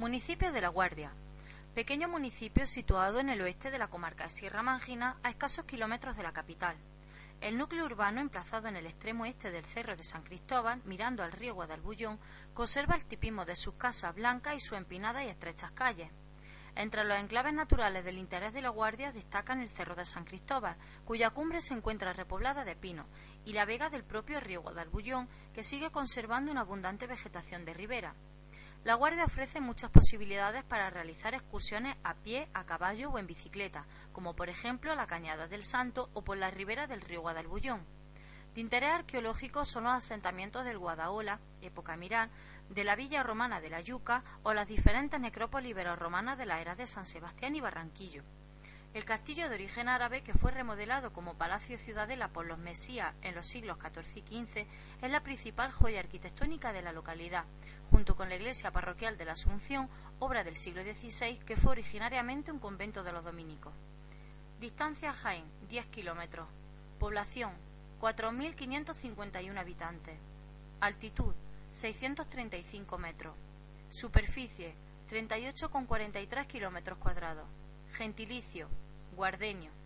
Municipio de La Guardia. Pequeño municipio situado en el oeste de la comarca de Sierra Mágina, a escasos kilómetros de la capital. El núcleo urbano, emplazado en el extremo este del Cerro de San Cristóbal, mirando al río Guadalbullón, conserva el tipismo de sus casas blancas y sus empinadas y estrechas calles. Entre los enclaves naturales del interés de La Guardia destacan el Cerro de San Cristóbal, cuya cumbre se encuentra repoblada de pinos, y la vega del propio río Guadalbullón, que sigue conservando una abundante vegetación de ribera. La Guardia ofrece muchas posibilidades para realizar excursiones a pie, a caballo o en bicicleta, como por ejemplo la Cañada del Santo o por la ribera del río Guadalbullón. De interés arqueológico son los asentamientos del Guadaola, época mirar, de la villa romana de la Yuca o las diferentes necrópolis ibero-romanas de la era de San Sebastián y Barranquillo. El castillo de origen árabe, que fue remodelado como palacio ciudadela por los mesías en los siglos XIV y XV, es la principal joya arquitectónica de la localidad, junto con la iglesia parroquial de la Asunción, obra del siglo XVI, que fue originariamente un convento de los dominicos. Distancia a Jaén, 10 kilómetros. Población, 4.551 habitantes. Altitud, 635 metros. Superficie, 38,43 kilómetros cuadrados. Gentilicio, guardeño.